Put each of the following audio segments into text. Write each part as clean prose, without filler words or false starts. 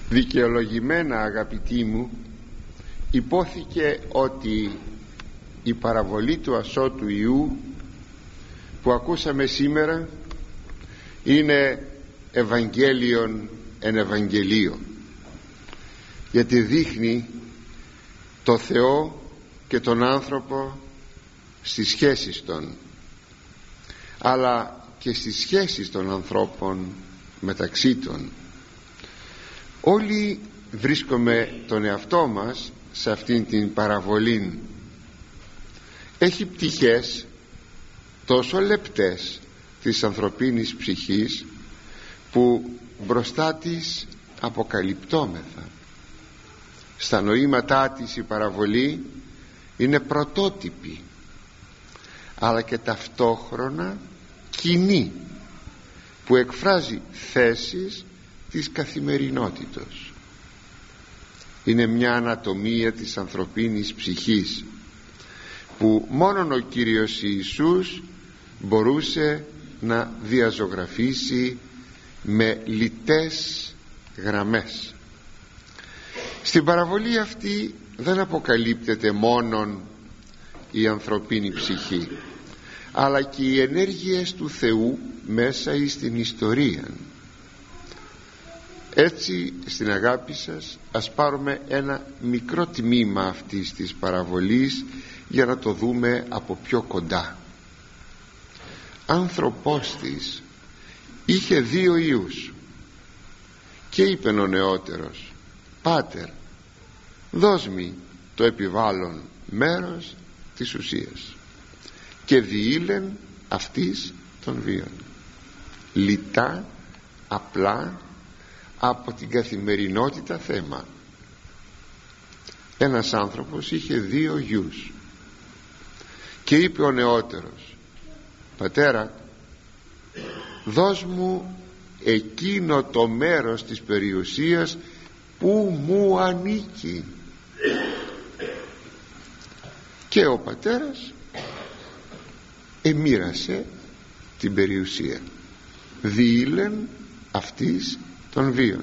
Δικαιολογημένα, αγαπητοί μου, υπόθηκε ότι η παραβολή του ασώτου Ιού που ακούσαμε σήμερα είναι Ευαγγέλιον εν Ευαγγελίο, γιατί δείχνει το Θεό και τον άνθρωπο στις σχέσεις των, αλλά και στις σχέσεις των ανθρώπων μεταξύ των. Όλοι βρίσκουμε τον εαυτό μας σε αυτήν την παραβολή. Έχει πτυχές τόσο λεπτές της ανθρωπίνης ψυχής που μπροστά της αποκαλυπτόμεθα. Στα νοήματά της η παραβολή είναι πρωτότυπη, αλλά και ταυτόχρονα κοινή, που εκφράζει θέσεις της καθημερινότητος. Είναι μια ανατομία της ανθρωπίνης ψυχής που μόνον ο Κύριος Ιησούς μπορούσε να διαζωγραφίσει με λιτές γραμμές. Στην παραβολή αυτή δεν αποκαλύπτεται μόνον η ανθρωπίνη ψυχή, αλλά και οι ενέργειες του Θεού μέσα εις την ιστορία. Έτσι, στην αγάπη σας, ας πάρουμε ένα μικρό τμήμα αυτής της παραβολής για να το δούμε από πιο κοντά. Άνθρωπός της είχε 2 ιούς και είπεν ο νεότερος: «Πάτερ, δώσ' μοι το επιβάλλον μέρος της ουσίας». Και διήλεν αυτής των βίων. Λιτά, απλά, από την καθημερινότητα θέμα. Ένας άνθρωπος είχε 2 γιους και είπε ο νεότερος: «Πατέρα, δώσ' μου εκείνο το μέρος της περιουσίας που μου ανήκει». Και ο πατέρας εμοίρασε την περιουσία. Διήλεν αυτής των βίων.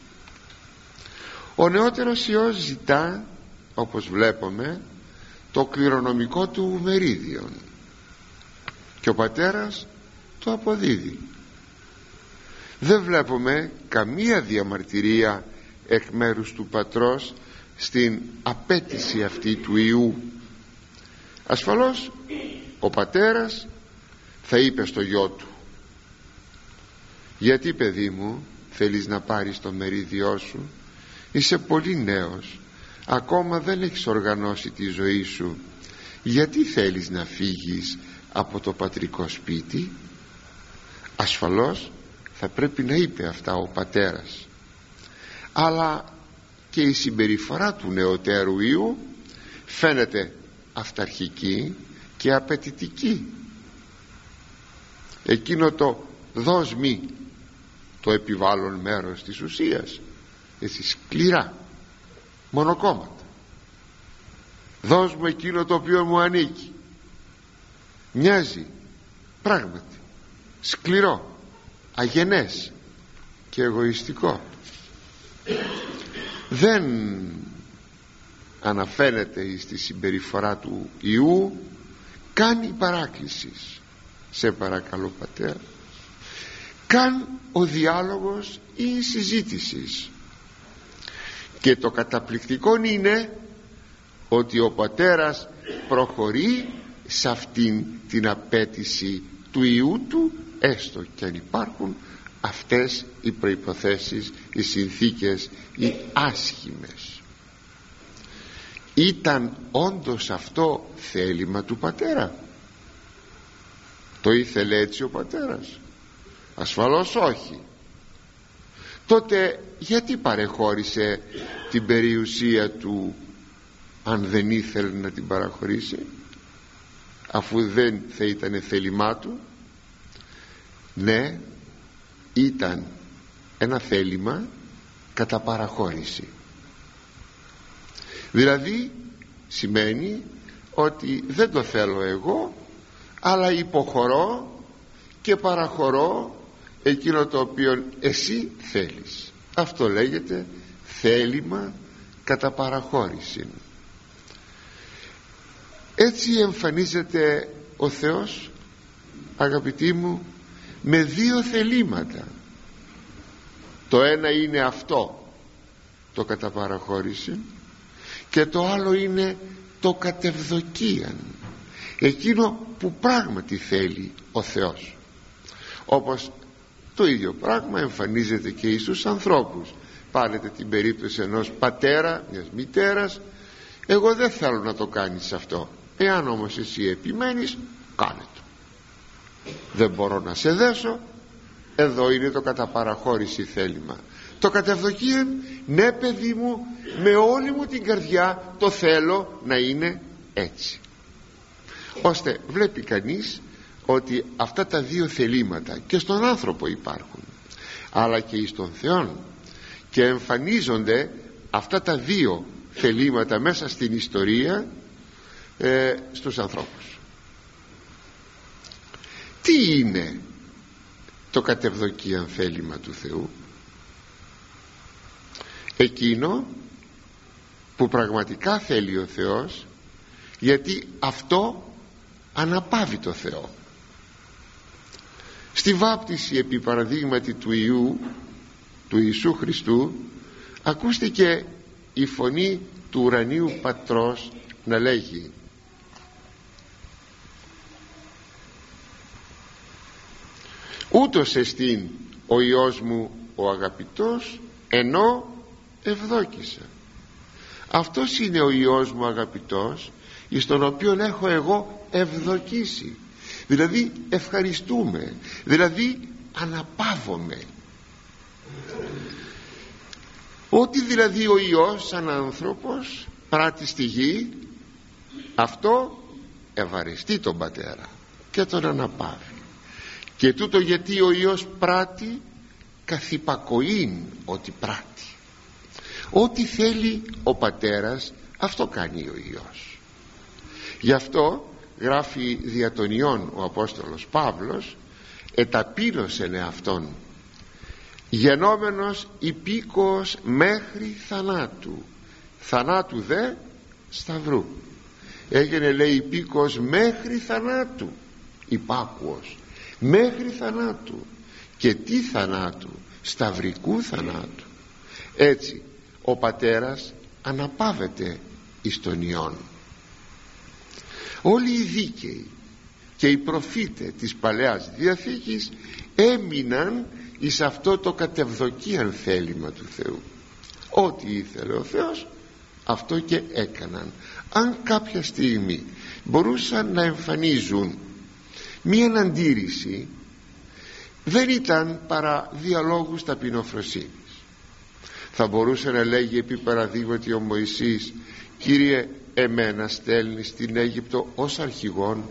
Ο νεότερος ιός ζητά, όπως βλέπουμε, το κληρονομικό του μερίδιο και ο πατέρας το αποδίδει. Δεν βλέπουμε καμία διαμαρτυρία εκ μέρους του πατρός στην απέτηση αυτή του ιού. Ασφαλώς ο πατέρας θα είπε στο γιο του: «Γιατί, παιδί μου, θέλεις να πάρεις το μερίδιό σου? Είσαι πολύ νέος, ακόμα δεν έχεις οργανώσει τη ζωή σου. Γιατί θέλεις να φύγεις από το πατρικό σπίτι?» Ασφαλώς θα πρέπει να είπε αυτά ο πατέρας, αλλά και η συμπεριφορά του νεωτέρου ιού φαίνεται αυταρχική και απαιτητική. Εκείνο το «δώσ' μοι το επιβάλλον μέρος της ουσίας», έτσι σκληρά, μονοκόμματα, «δώσ' μου εκείνο το οποίο μου ανήκει», μοιάζει πράγματι σκληρό, αγενές και εγωιστικό. Δεν αναφέρεται στη συμπεριφορά του ιού καν παράκλησης. «Σε παρακαλώ, πατέρα», καν ο διάλογος ή η συζήτηση. Και το καταπληκτικό είναι ότι ο πατέρας προχωρεί σε αυτήν την απέτηση του ιού του, έστω και αν υπάρχουν αυτές οι προϋποθέσεις, οι συνθήκες, οι άσχημες. Ήταν όντως αυτό θέλημα του πατέρα? Το ήθελε έτσι ο πατέρας? Ασφαλώς όχι. Τότε γιατί παρεχώρησε την περιουσία του, αν δεν ήθελε να την παραχωρήσει, αφού δεν θα ήταν θέλημά του? Ναι, ήταν ένα θέλημα κατά παραχώρηση. Δηλαδή σημαίνει ότι δεν το θέλω εγώ, αλλά υποχωρώ και παραχωρώ εκείνο το οποίο εσύ θέλεις. Αυτό λέγεται θέλημα κατά παραχώρηση. Έτσι εμφανίζεται ο Θεός, αγαπητοί μου, με δύο θελήματα. Το ένα είναι αυτό, το κατά παραχώρηση, και το άλλο είναι το κατευδοκίαν, εκείνο που πράγματι θέλει ο Θεός. Όπως το ίδιο πράγμα εμφανίζεται και στους ανθρώπους. Πάρετε την περίπτωση ενός πατέρα, μιας μητέρας. Εγώ δεν θέλω να το κάνεις αυτό, εάν όμως εσύ επιμένεις, κάνε το. Δεν μπορώ να σε δέσω. Εδώ είναι το κατά παραχώρηση θέλημα. Το κατευδοκίαν, ναι παιδί μου, με όλη μου την καρδιά το θέλω να είναι έτσι. Ώστε βλέπει κανείς ότι αυτά τα δύο θελήματα και στον άνθρωπο υπάρχουν, αλλά και εις τον Θεόν, και εμφανίζονται αυτά τα δύο θελήματα μέσα στην ιστορία στους ανθρώπους. Τι είναι το κατευδοκίαν θέλημα του Θεού? Εκείνο που πραγματικά θέλει ο Θεός, γιατί αυτό αναπαύει το Θεό. Στη βάπτιση επί παραδείγματι του Ιησού Χριστού, ακούστηκε η φωνή του ουρανίου Πατρός να λέγει: ούτως εστίν ο Υιός μου ο αγαπητός, ενώ ευδόκησα. Αυτός είναι ο Υιός μου αγαπητός, εις τον οποίον έχω εγώ ευδοκήσει. Δηλαδή ευχαριστούμε, δηλαδή αναπαύομαι. Ό,τι δηλαδή ο Υιός σαν άνθρωπος πράττει στη γη, αυτό ευαριστεί τον Πατέρα και τον αναπαύει. Και τούτο γιατί ο Υιός πράττει καθ' υπακοήν ότι πράττει. Ό,τι θέλει ο Πατέρας, αυτό κάνει ο Υιός. Γι' αυτό γράφει δια των Ιών ο Απόστολος Παύλος: εταπείνωσεν εαυτόν, γενόμενος υπήκοος μέχρι θανάτου, θανάτου δε σταυρού. Έγινε, λέει, υπήκοος μέχρι θανάτου, υπάκουος μέχρι θανάτου. Και τι θανάτου? Σταυρικού θανάτου. Έτσι ο Πατέρας αναπαύεται εις τον Υιόν. Όλοι οι δίκαιοι και οι προφήτες της Παλαιάς Διαθήκης έμειναν εις αυτό το κατευδοκίαν θέλημα του Θεού. Ό,τι ήθελε ο Θεός, αυτό και έκαναν. Αν κάποια στιγμή μπορούσαν να εμφανίζουν μία αντίρρηση, δεν ήταν παρά διαλόγους ταπεινοφροσύνης. Θα μπορούσε να λέγει επί παραδείγματι ο Μωυσής: Κύριε, εμένα στέλνεις στην Αίγυπτο ως αρχηγόν?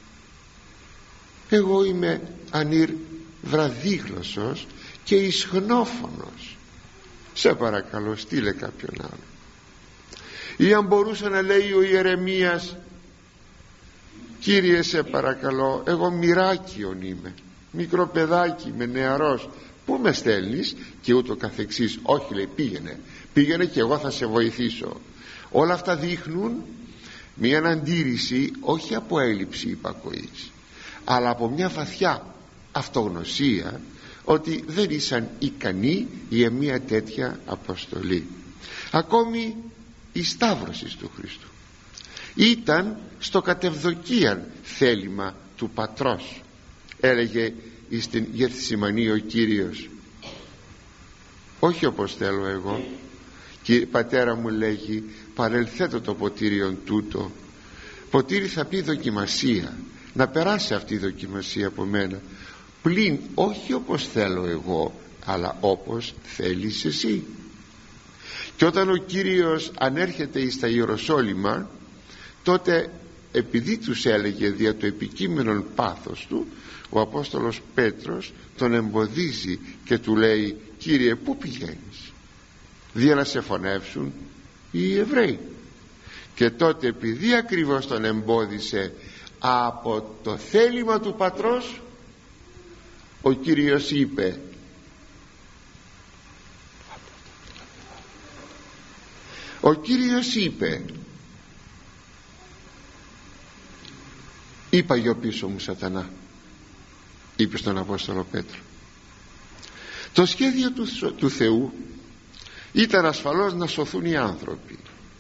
Εγώ είμαι ανήρ βραδίγλωσσος και ισχνόφωνος. Σε παρακαλώ, στείλε κάποιον άλλο. Ή αν μπορούσε να λέει ο Ιερεμίας: Κύριε, σε παρακαλώ, εγώ μοιράκιον είμαι, μικρό παιδάκι είμαι, νεαρός, πού με στέλνεις? Και ούτω καθεξής. Όχι, λέει, πήγαινε και εγώ θα σε βοηθήσω. Όλα αυτά δείχνουν μια αντίρρηση, όχι από έλλειψη υπακοής, αλλά από μια βαθιά αυτογνωσία ότι δεν ήσαν ικανοί για μια τέτοια αποστολή. Ακόμη η σταύρωση του Χριστού ήταν στο κατευδοκίαν θέλημα του Πατρός. Έλεγε στην Γεθσιμανή ο Κύριος: όχι όπως θέλω εγώ, Πατέρα μου, λέγει, παρελθέτω το ποτήριον τούτο. Ποτήρι θα πει δοκιμασία, να περάσει αυτή η δοκιμασία από μένα, πλην όχι όπως θέλω εγώ, αλλά όπως θέλεις εσύ. Και όταν ο Κύριος ανέρχεται εις τα Ιεροσόλυμα, τότε επειδή τους έλεγε δια το επικείμενον πάθος του, ο Απόστολος Πέτρος τον εμποδίζει και του λέει: Κύριε, πού πηγαίνεις? Δια να σε φωνεύσουν οι Εβραίοι. Και τότε, επειδή ακριβώς τον εμπόδισε από το θέλημα του Πατρός, ο Κύριος είπε: Ο Κύριος είπε «Είπα γιο πίσω μου Σατανά», είπε στον Απόστολο Πέτρο. Το σχέδιο του Θεού ήταν ασφαλώς να σωθούν οι άνθρωποι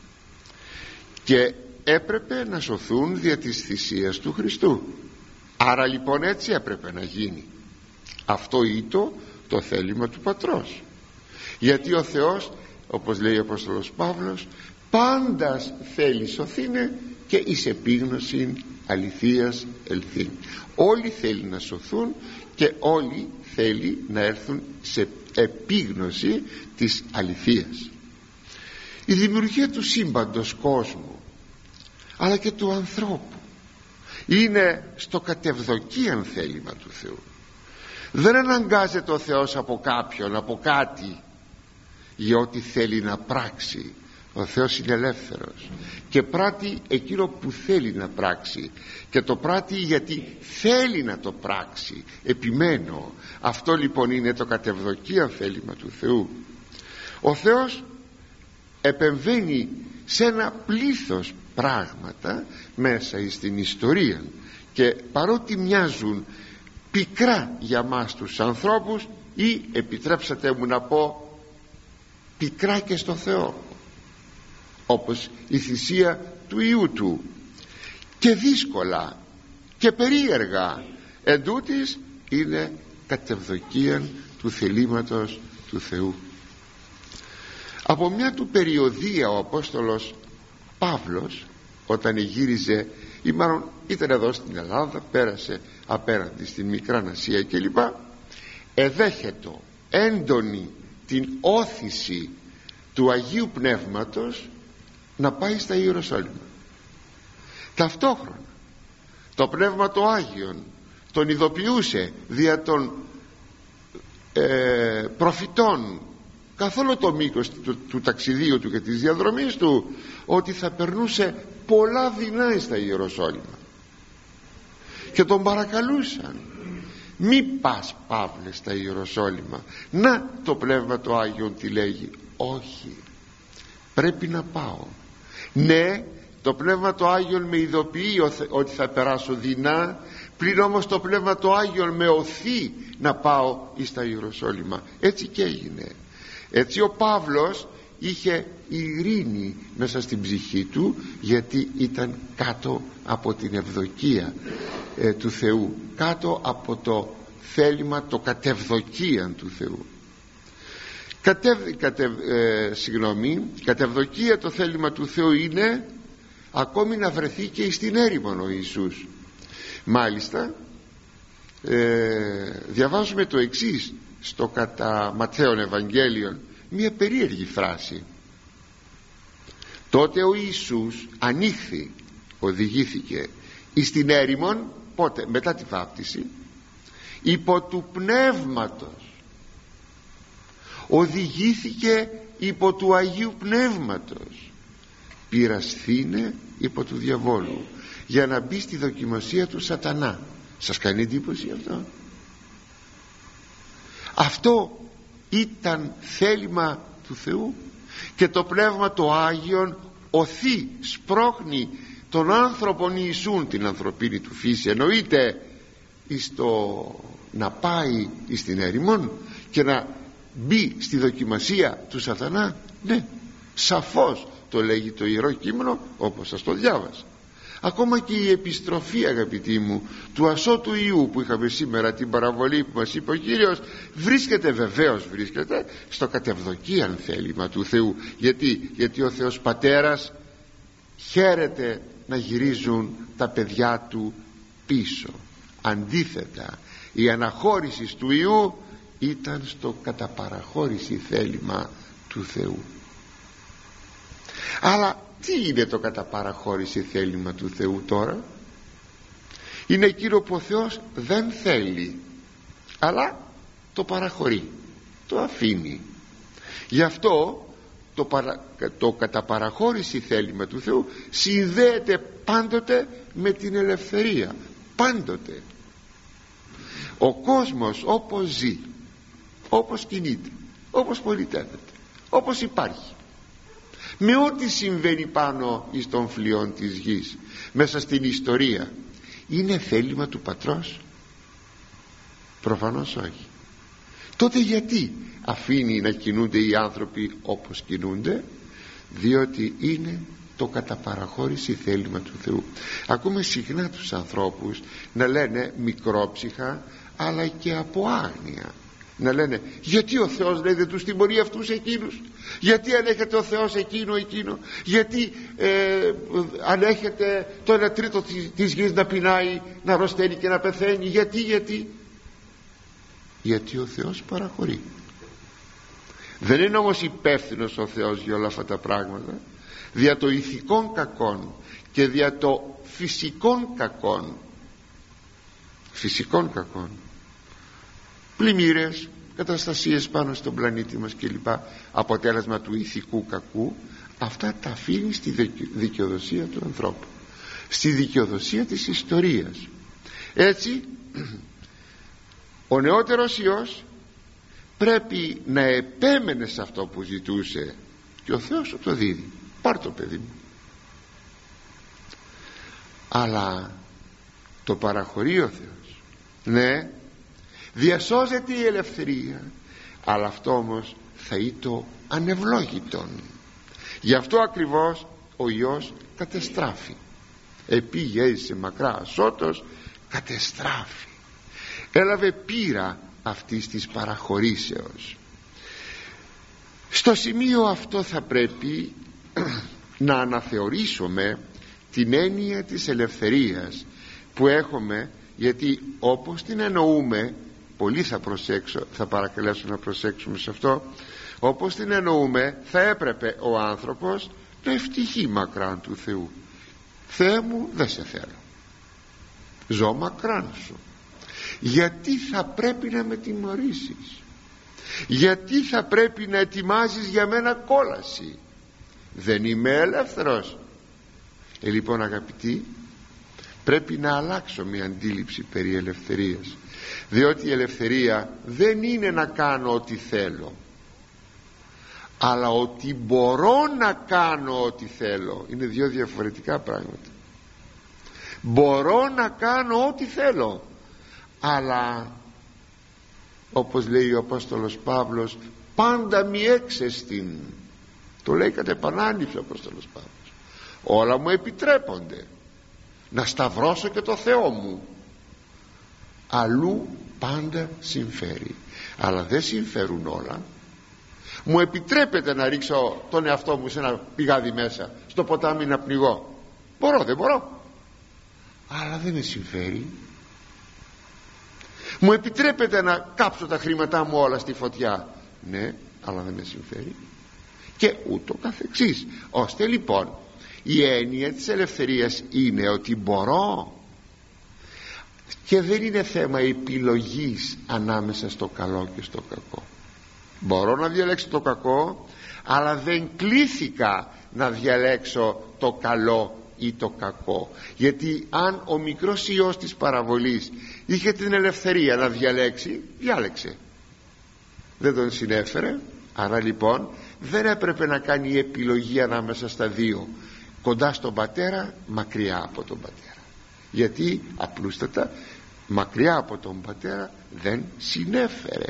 και έπρεπε να σωθούν δια της θυσίας του Χριστού. Άρα λοιπόν έτσι έπρεπε να γίνει. Αυτό ήταν το θέλημα του Πατρός, γιατί ο Θεός, όπως λέει ο Απόστολος Παύλος, πάντας θέλει σωθήνε και εις επίγνωση αληθείας ελθύν. Όλοι θέλουν να σωθούν και όλοι θέλει να έρθουν σε επίγνωση της αληθείας. Η δημιουργία του σύμπαντος κόσμου αλλά και του ανθρώπου είναι στο κατευδοκίαν θέλημα του Θεού. Δεν αναγκάζεται ο Θεός από κάποιον, από κάτι, για ό,τι θέλει να πράξει. Ο Θεός είναι ελεύθερος και πράττει εκείνο που θέλει να πράξει, και το πράττει γιατί θέλει να το πράξει. Επιμένω, αυτό λοιπόν είναι το κατευδοκίαν θέλημα του Θεού. Ο Θεός επεμβαίνει σε ένα πλήθος πράγματα μέσα στην ιστορία, και παρότι μοιάζουν πικρά για μας τους ανθρώπους, ή επιτρέψατε μου να πω πικρά και στο Θεό, όπως η θυσία του Υιού Του, και δύσκολα και περίεργα, εντούτοις είναι κατευδοκίαν του θελήματος του Θεού. Από μια του περιοδία ο Απόστολος Παύλος, όταν γύριζε, ή μάλλον ήταν εδώ στην Ελλάδα, πέρασε απέναντι στην Μικρά Ασία κλπ, εδέχεται έντονη την όθηση του Αγίου Πνεύματος να πάει στα Ιεροσόλυμα. Ταυτόχρονα το Πνεύμα το Άγιον τον ειδοποιούσε δια των προφητών καθ' όλο το μήκος του ταξιδίου του και της διαδρομής του, ότι θα περνούσε πολλά δεινά στα Ιεροσόλυμα, και τον παρακαλούσαν, μη πας Παύλε στα Ιεροσόλυμα. Να το Πνεύμα το Άγιον τι λέγει, όχι, πρέπει να πάω. Ναι, το Πνεύμα το Άγιον με ειδοποιεί ότι θα περάσω δεινά, πλην όμως το Πνεύμα το Άγιον με οθεί να πάω εις τα Ιεροσόλυμα. Έτσι και έγινε. Έτσι ο Παύλος είχε ειρήνη μέσα στην ψυχή του, γιατί ήταν κάτω από την ευδοκία του Θεού, κάτω από το θέλημα, το κατευδοκίαν του Θεού. Κατευδοκία το θέλημα του Θεού είναι ακόμη να βρεθεί και στην έρημον ο Ιησούς. Μάλιστα διαβάζουμε το εξής στο κατά Ματθαίον Ευαγγέλιον, μια περίεργη φράση. Τότε ο Ιησούς ανοίχθη, οδηγήθηκε εις την έρημον, πότε? Μετά τη βάπτιση, υπό του Πνεύματος. Οδηγήθηκε υπό του Αγίου Πνεύματος, πειρασθήνε υπό του διαβόλου, για να μπει στη δοκιμασία του Σατανά. Σας κάνει εντύπωση αυτό? Αυτό ήταν θέλημα του Θεού, και το Πνεύμα το Άγιον οθεί, σπρώχνει τον άνθρωπον Ιησούν, την ανθρωπίνη του φύση, εννοείται, να πάει στην έρημον και να μπει στη δοκιμασία του Σατανά. Ναι, σαφώς το λέγει το Ιερό Κείμενο, όπως σας το διάβασα. Ακόμα και η επιστροφή, αγαπητοί μου, του ασώτου Ιού που είχαμε σήμερα, την παραβολή που μας είπε ο Κύριος, βρίσκεται, βεβαίως βρίσκεται στο κατευδοκίαν θέλημα του Θεού. Γιατί ο Θεός Πατέρας χαίρεται να γυρίζουν τα παιδιά του πίσω. Αντίθετα, η αναχώρηση του Ιού ήταν στο καταπαραχώρηση θέλημα του Θεού. Αλλά τι είναι το καταπαραχώρηση θέλημα του Θεού τώρα? Είναι εκείνο που ο Θεός δεν θέλει, αλλά το παραχωρεί, το αφήνει. Γι' αυτό το καταπαραχώρηση θέλημα του Θεού συνδέεται πάντοτε με την ελευθερία. Πάντοτε. Ο κόσμος όπως ζει, όπως κινείται, όπως πολιτεύεται, όπως υπάρχει, με ό,τι συμβαίνει πάνω εις των φλοιών της γης, μέσα στην ιστορία, είναι θέλημα του Πατρός? Προφανώς όχι. Τότε γιατί αφήνει να κινούνται οι άνθρωποι όπως κινούνται? Διότι είναι το κατά παραχώρηση θέλημα του Θεού. Ακούμε συχνά τους ανθρώπους να λένε μικρόψυχα, αλλά και από άγνοια, να λένε γιατί ο Θεός, λέει, δεν τους τιμωρεί αυτούς εκείνους, γιατί ανέχεται ο Θεός εκείνο, γιατί ανέχεται το 1/3 της γης να πεινάει, να αρρωσταίνει και να πεθαίνει? Γιατί ο Θεός παραχωρεί. Δεν είναι όμως υπεύθυνος ο Θεός για όλα αυτά τα πράγματα. Δια το ηθικών κακών και δια το φυσικών κακών, πλημμύρες, καταστασίες πάνω στον πλανήτη μας κλπ, αποτέλεσμα του ηθικού κακού, αυτά τα αφήνει στη δικαιοδοσία του ανθρώπου, στη δικαιοδοσία της ιστορίας. Έτσι ο νεότερος Υιός πρέπει να επέμενε σε αυτό που ζητούσε, και ο Θεός σου το δίδει. Πάρ' το, παιδί μου. Αλλά το παραχωρεί ο Θεός. Ναι, διασώζεται η ελευθερία, αλλά αυτό όμως θα είτο ανευλόγητον. Γι' αυτό ακριβώς ο Υιός κατεστράφει. Επήγε μακρά ασώτος, κατεστράφει. Έλαβε πείρα αυτής της παραχωρήσεως. Στο σημείο αυτό θα πρέπει να αναθεωρήσουμε την έννοια της ελευθερίας που έχουμε, γιατί όπως την εννοούμε, πολύ θα παρακαλέσω να προσέξουμε σε αυτό, όπως την εννοούμε, θα έπρεπε ο άνθρωπος να ευτυχεί μακράν του Θεού. Θεέ μου, δεν σε θέλω, ζω μακράν σου. Γιατί θα πρέπει να με τιμωρήσεις? Γιατί θα πρέπει να ετοιμάζεις για μένα κόλαση? Δεν είμαι ελεύθερος. Λοιπόν, αγαπητοί, πρέπει να αλλάξω μια αντίληψη περί ελευθερίας, διότι η ελευθερία δεν είναι να κάνω ό,τι θέλω, αλλά ότι μπορώ να κάνω ό,τι θέλω. Είναι δύο διαφορετικά πράγματα. Μπορώ να κάνω ό,τι θέλω, αλλά όπως λέει ο Απόστολος Παύλος, πάντα μη έξεστην. Το λέει κατ' επανάληψη ο Απόστολος Παύλος. Όλα μου επιτρέπονται, να σταυρώσω και το Θεό μου. Αλλού πάντα συμφέρει, αλλά δεν συμφέρουν όλα. Μου επιτρέπεται να ρίξω τον εαυτό μου σε ένα πηγάδι μέσα, στο ποτάμι, να πνιγώ. Μπορώ, δεν μπορώ, αλλά δεν με συμφέρει. Μου επιτρέπεται να κάψω τα χρήματά μου όλα στη φωτιά. Ναι, αλλά δεν με συμφέρει. Και ούτω καθεξής. Ώστε λοιπόν η έννοια της ελευθερίας είναι ότι μπορώ, και δεν είναι θέμα επιλογής ανάμεσα στο καλό και στο κακό. Μπορώ να διαλέξω το κακό, αλλά δεν κλήθηκα να διαλέξω το καλό ή το κακό. Γιατί αν ο μικρός Υιός της παραβολής είχε την ελευθερία να διαλέξει, διάλεξε. Δεν τον συνέφερε. Άρα λοιπόν δεν έπρεπε να κάνει επιλογή ανάμεσα στα δύο, κοντά στον πατέρα, μακριά από τον πατέρα. Γιατί απλούστατα μακριά από τον πατέρα δεν συνέφερε.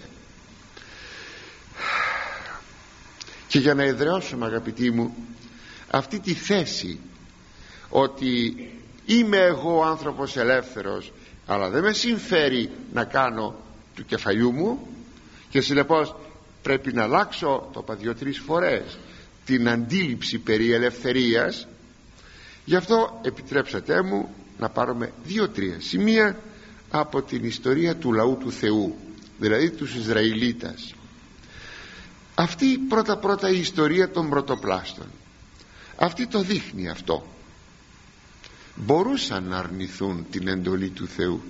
Και για να εδραιώσουμε, αγαπητοί μου, αυτή τη θέση ότι είμαι εγώ άνθρωπος ελεύθερος, αλλά δεν με συμφέρει να κάνω του κεφαλιού μου, και συνεπώς πρέπει να αλλάξω, το είπα 2-3 φορές, την αντίληψη περί ελευθερίας. Γι' αυτό επιτρέψατε μου να πάρουμε 2-3 σημεία από την ιστορία του λαού του Θεού, δηλαδή τους Ισραηλίτας. Αυτή πρώτα η ιστορία των πρωτοπλάστων, αυτή το δείχνει αυτό. Μπορούσαν να αρνηθούν την εντολή του Θεού,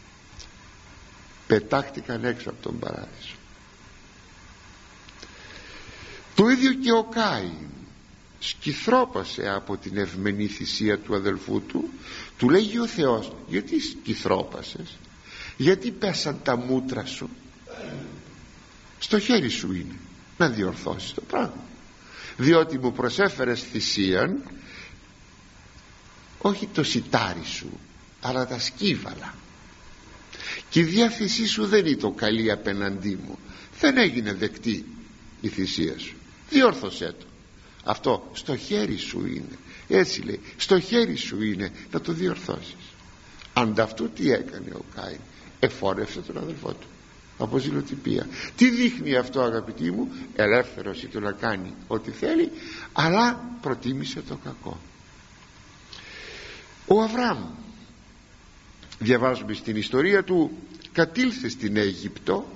πετάχτηκαν έξω από τον παράδεισο. Το ίδιο και ο Κάιν σκυθρόπασε από την ευμενή θυσία του αδελφού του. Του λέγει ο Θεός, γιατί σκυθρόπασες? Γιατί πέσαν τα μούτρα σου? Στο χέρι σου είναι να διορθώσεις το πράγμα. διότι μου προσέφερες θυσίαν, όχι το σιτάρι σου αλλά τα σκύβαλα, και η διάθεσή σου δεν ήταν καλή απέναντί μου, δεν έγινε δεκτή η θυσία σου, διόρθωσέ το. Αυτό στο χέρι σου είναι, έτσι λέει, στο χέρι σου είναι να το διορθώσεις. Ανταυτού τι έκανε ο Κάιν? Εφόρευσε τον αδελφό του από ζηλοτυπία. Τι δείχνει αυτό, αγαπητοί μου? Ελεύθερος ήταν να κάνει ό,τι θέλει, αλλά προτίμησε το κακό. Ο Αβραάμ, διαβάζουμε στην ιστορία του, κατήλθε στην Αίγυπτο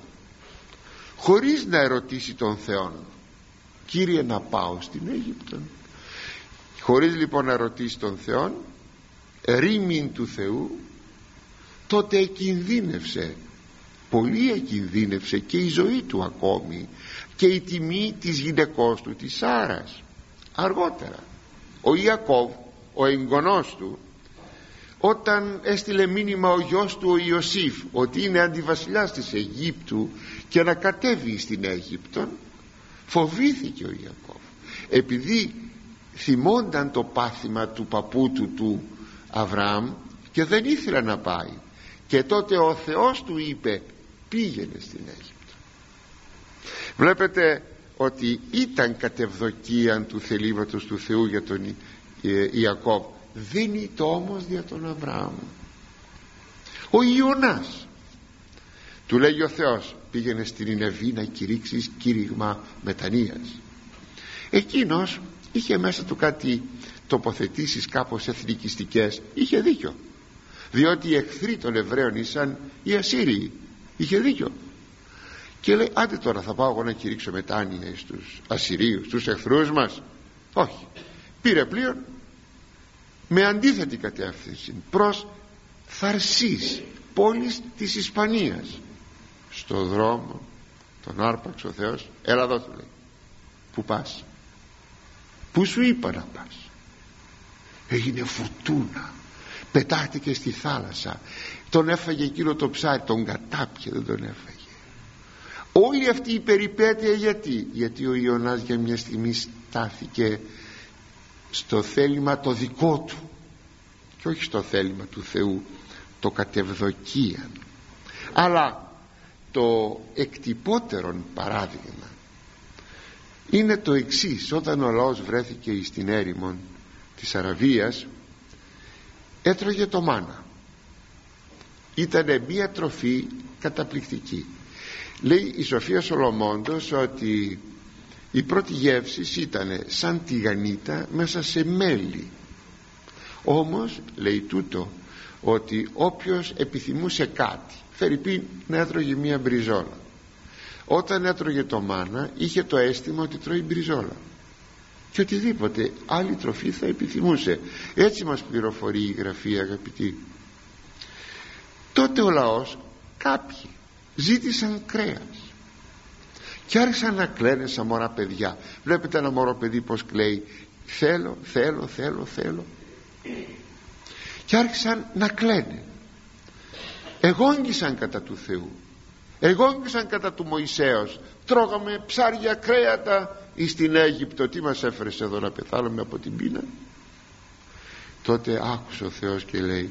χωρίς να ερωτήσει τον Θεόν, Κύριε, να πάω στην Αίγυπτο? Χωρίς λοιπόν να ρωτήσει τον Θεόν, ρήμην του Θεού, τότε εκινδύνευσε, πολύ εκινδύνευσε και η ζωή του ακόμη και η τιμή της γυναικός του, της Σάρας. Αργότερα ο Ιακώβ, ο εγγονός του, όταν έστειλε μήνυμα ο γιος του ο Ιωσήφ ότι είναι αντιβασιλιάς της Αιγύπτου και να κατέβει στην Αίγυπτο, φοβήθηκε ο Ιακώβ, επειδή θυμόνταν το πάθημα του παππού του Αβραάμ και δεν ήθελε να πάει. Και τότε ο Θεός του είπε, πήγαινε στην Αίγυπτο. Βλέπετε ότι ήταν κατευδοκίαν του θελήματος του Θεού για τον Ιακώβ, δεν ήταν όμως για τον Αβραάμ. Ο Ιωνάς, του λέγει ο Θεός, πήγαινε στην Νινεβή να κηρύξεις κήρυγμα μετανοίας. Εκείνος είχε μέσα του κάτι τοποθετήσεις κάπως εθνικιστικές. Είχε δίκιο, διότι οι εχθροί των Εβραίων ήσαν οι Ασσύριοι. Είχε δίκιο. Και λέει, άντε τώρα θα πάω εγώ να κηρύξω μετάνοια στους Ασσυρίους, στους εχθρούς μας? Όχι. Πήρε πλοίο με αντίθετη κατεύθυνση προς Θαρσής, πόλης της Ισπανίας. Στο δρόμο τον άρπαξε ο Θεός. Έλα εδώ, του λέει. Πού πας? Πού σου είπα να πας? Έγινε φουρτούνα, πετάχτηκε στη θάλασσα, τον έφαγε εκείνο το ψάρι, τον κατάπιε, δεν τον έφαγε. Όλη αυτή η περιπέτεια γιατί ο Ιωνάς για μια στιγμή στάθηκε στο θέλημα το δικό του και όχι στο θέλημα του Θεού, το κατευδοκίαν. Αλλά το εκτυπώτερον παράδειγμα είναι το εξής. Όταν ο λαός βρέθηκε στην έρημον της Αραβίας, έτρωγε το μάνα. Ήτανε μία τροφή καταπληκτική. Λέει η Σοφία Σολομώντος ότι η πρώτη γεύση ήταν σαν τηγανίτα μέσα σε μέλι. Όμως λέει τούτο, ότι όποιος επιθυμούσε κάτι, φερειπίν να έτρωγε μία μπριζόλα, όταν έτρωγε το μάνα είχε το αίσθημα ότι τρώει μπριζόλα και οτιδήποτε άλλη τροφή θα επιθυμούσε. Έτσι μας πληροφορεί η Γραφή, αγαπητοί. Τότε ο λαός, κάποιοι ζήτησαν κρέας και άρχισαν να κλαίνε σαν μωρά παιδιά. Βλέπετε ένα μωρό παιδί πως κλαίει, θέλω, θέλω, θέλω, θέλω, και άρχισαν να κλαίνε. Εγόγγισαν κατά του Θεού, εγόγγισαν κατά του Μωυσέως. Τρώγαμε ψάρια, κρέατα στην Αίγυπτο, τι μας έφερες εδώ να πεθάνουμε από την πείνα? Τότε άκουσε ο Θεός και λέει,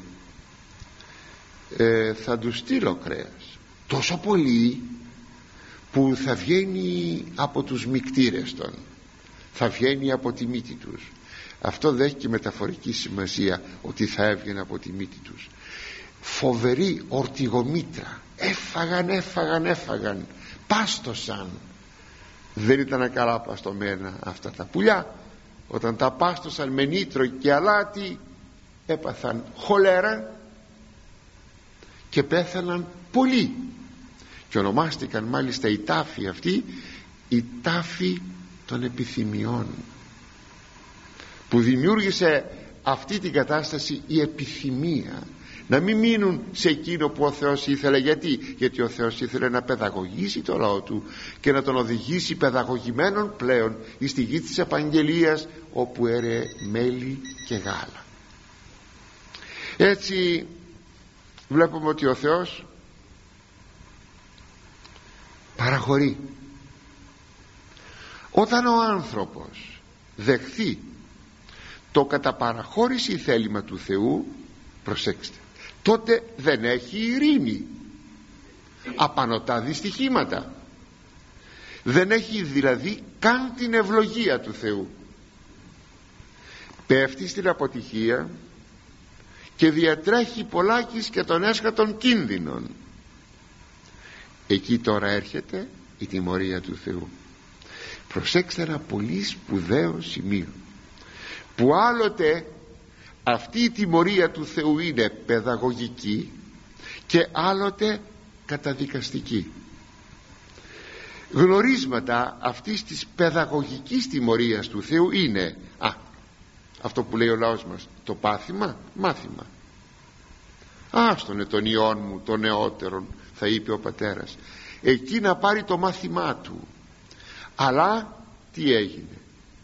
θα τους στείλω κρέας, τόσο πολύ που θα βγαίνει από τους μικτήρες των, θα βγαίνει από τη μύτη τους. Αυτό δεν έχει και μεταφορική σημασία, ότι θα έβγαινε από τη μύτη τους. Φοβερή ορτιγομήτρα, έφαγαν, πάστοσαν. Δεν ήταν καλά παστομένα αυτά τα πουλιά. Όταν τα πάστοσαν με νήτρο και αλάτι, έπαθαν χολέρα και πέθαναν πολλοί, και ονομάστηκαν μάλιστα η τάφη αυτή η τάφη των επιθυμιών, που δημιούργησε αυτή την κατάσταση η επιθυμία να μην μείνουν σε εκείνο που ο Θεός ήθελε. Γιατί ο Θεός ήθελε να παιδαγωγήσει το λαό του και να τον οδηγήσει παιδαγωγημένον πλέον εις τη γη της επαγγελίας, όπου έρεε μέλι και γάλα. Έτσι βλέπουμε ότι ο Θεός παραχωρεί. Όταν ο άνθρωπος δεχθεί το κατά παραχώρηση θέλημα του Θεού, προσέξτε, τότε δεν έχει ειρήνη, απανωτά δυστυχήματα, δεν έχει δηλαδή καν την ευλογία του Θεού, πέφτει στην αποτυχία και διατρέχει πολλάκις και των έσχατων κίνδυνων. Εκεί τώρα έρχεται η τιμωρία του Θεού. Προσέξτε ένα πολύ σπουδαίο σημείο, που άλλοτε αυτή η τιμωρία του Θεού είναι παιδαγωγική και άλλοτε καταδικαστική. Γνωρίσματα αυτής της παιδαγωγικής τιμωρίας του Θεού είναι αυτό που λέει ο λαός μας, το πάθημα, μάθημα. Άστονε τον ιόν μου, τον νεότερον, θα είπε ο πατέρας, εκεί να πάρει το μάθημά του. Αλλά τι έγινε?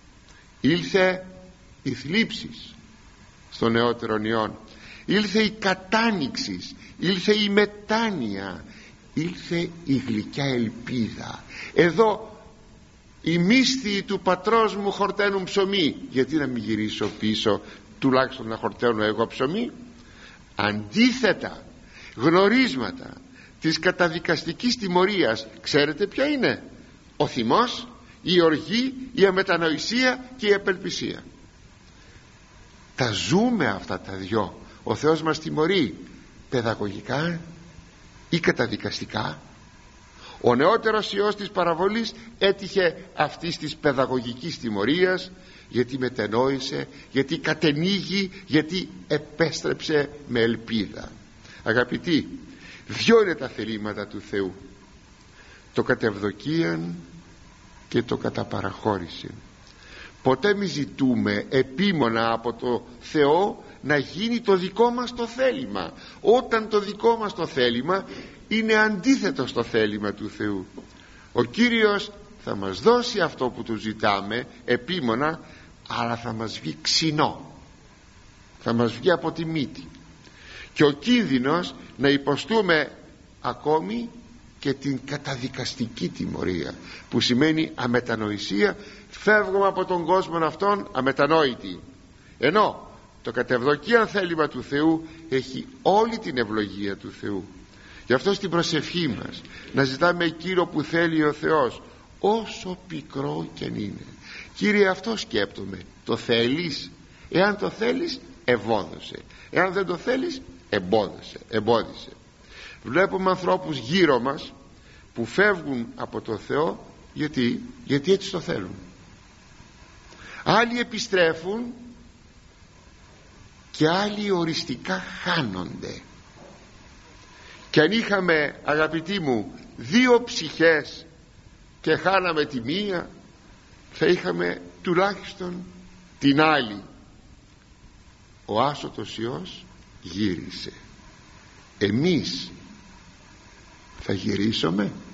Ήλθε η θλίψης στον νεότερον ιόν, ήλθε η κατάνοιξης, ήλθε η μετάνοια, ήλθε η γλυκιά ελπίδα. Εδώ οι μύστιοι του πατρός μου χορταίνουν ψωμί, γιατί να μην γυρίσω πίσω τουλάχιστον να χορταίνω εγώ ψωμί? Αντίθετα, γνωρίσματα της καταδικαστικής τιμωρίας ξέρετε ποια είναι? Ο θυμός, η οργή, η αμετανοησία και η απελπισία. Τα ζούμε αυτά τα δυο. Ο Θεός μας τιμωρεί παιδαγωγικά ή καταδικαστικά. Ο νεότερος Υιός της παραβολής έτυχε αυτής της παιδαγωγικής τιμωρίας, γιατί μετενόησε, γιατί κατενίγει, γιατί επέστρεψε με ελπίδα. Αγαπητοί, δυο είναι τα θελήματα του Θεού, το κατευδοκίαν και το κατά παραχώρηση. Ποτέ μη ζητούμε επίμονα από το Θεό να γίνει το δικό μας το θέλημα, όταν το δικό μας το θέλημα είναι αντίθετο στο θέλημα του Θεού. Ο Κύριος θα μας δώσει αυτό που του ζητάμε επίμονα, αλλά θα μας βγει ξινό, θα μας βγει από τη μύτη, και ο κίνδυνος να υποστούμε ακόμη και την καταδικαστική τιμωρία, που σημαίνει αμετανοησία. Φεύγουμε από τον κόσμο αυτόν αμετανόητοι, ενώ το κατευδοκίαν θέλημα του Θεού έχει όλη την ευλογία του Θεού. Γι' αυτό στην προσευχή μας να ζητάμε εκείνο που θέλει ο Θεός, όσο πικρό κι αν είναι. Κύριε, αυτό σκέπτομαι, το θέλεις? Εάν το θέλεις, ευόδωσε. Εάν δεν το θέλεις, εμπόδισε. Βλέπουμε ανθρώπους γύρω μας που φεύγουν από το Θεό, γιατί έτσι το θέλουν. Άλλοι επιστρέφουν και άλλοι οριστικά χάνονται. Και αν είχαμε, αγαπητοί μου, δύο ψυχές και χάναμε τη μία, θα είχαμε τουλάχιστον την άλλη. Ο άσωτος Υιός γύρισε. Εμείς θα γυρίσουμε?